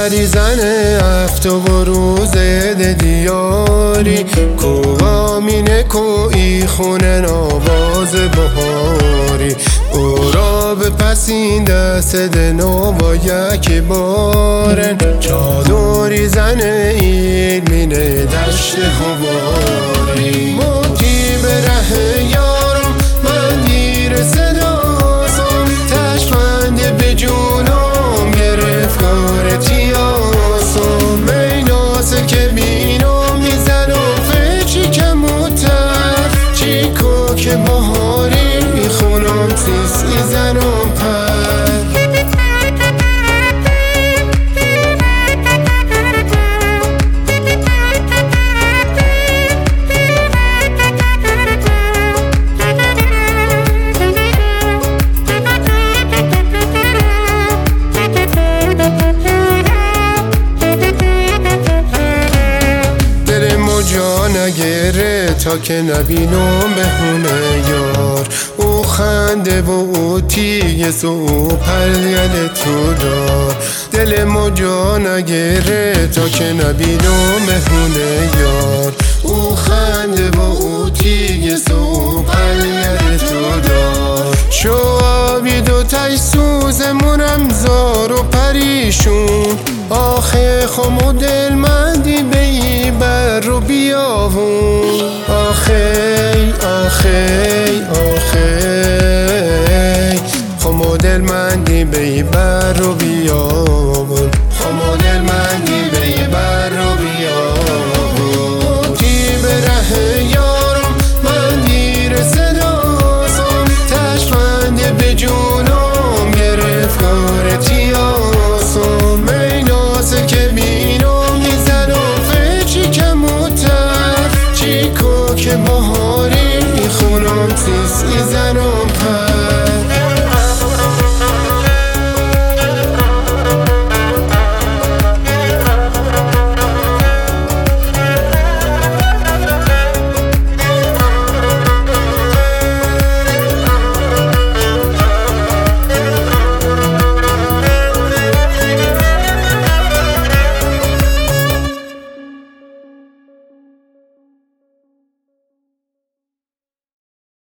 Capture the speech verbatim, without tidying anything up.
داری زن هفت و روز دیاری کو مینه کوی خونه نواز بهاری او را به پسین دست دنو با یک بارن چادری زن ایلمینه دشت خواری موتی به ره یارم من دیر صداسم تشفند به جونم گرفت کارتی آسم میناسه که بینو میزنم فچی کموتر چیکو که بهاری خونم سیسی زنم پر نگره تا که نبینم بهونه یار او خنده و او تیگه سو او پریل تو دار دل مجا نگره تا که نبینم بهونه یار او خنده و او تیگه سو او پریل تو دار شو آبی دو تای سوزمونم زار و پریشون آخه خمو دل مندی بی بر رو بیاون آخی آخی آخی خمو دل مندی بی بر رو بیاون خمو دل مندی بی بر رو بیاون کی به ره یارم من دیر صداسم تشفند به جونم گرفت کارتی آسم میناسه که بینم میزنم فچی کموتر چیکو که بهاری